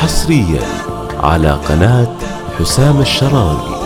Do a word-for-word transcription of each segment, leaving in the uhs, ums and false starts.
حصريا على قناة حسام الشراوي.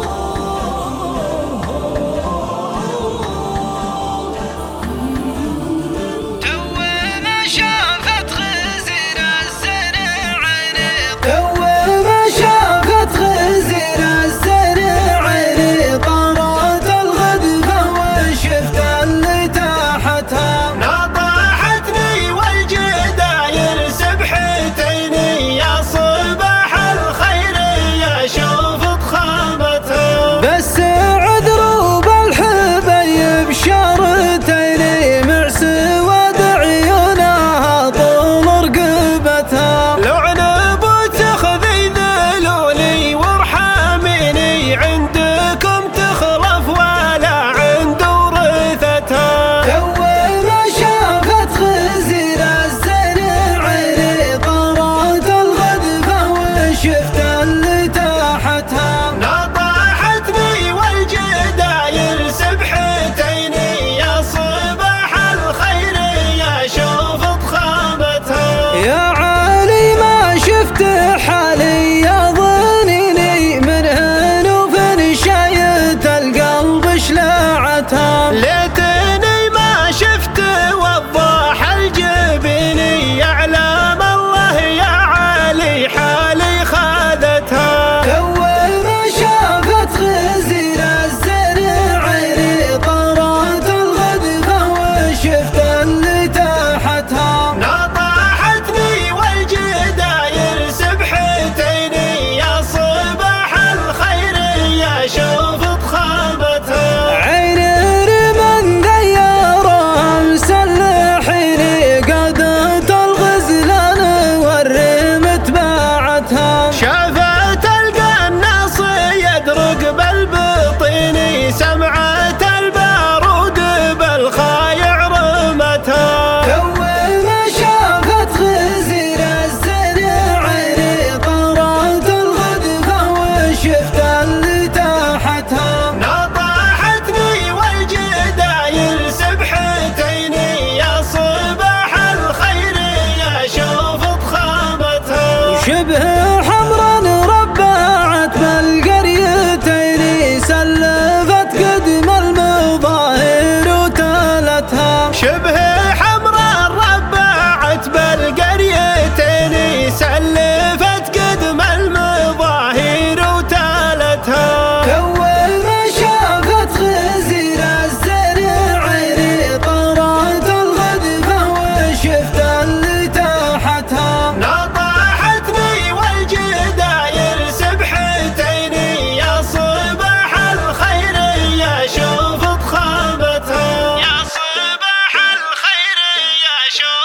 ليتني ما شفت وضاح الجبيني، يعلم الله يا عالي حالي خذتها. أول ما شافت غزير الزرع طارت الغدفة وشفت اللي تحتها، نطحتني والجداير سبحتيني يا صباح الخير يا شوفت خابتها. شافت القناص يدرق بالبطيني، سمعت البارود بالخايع رمتها. أول ما شافت غزير الزرع طارت الغدفة وشفت اللي تحتها، نطحتني والجداير سبحتيني يا صباح الخير يا شوفت خابتها. شبه شبه حمراء ربعت بالقريتين، سلفت قدم المظاهر وتالتها. أول ما شافت غزير الزرع طارت الغدفة وشفت اللي تحتها، نطحتني والجداير سبحتيني يا صباح الخير يا شوفت خابتها. Show.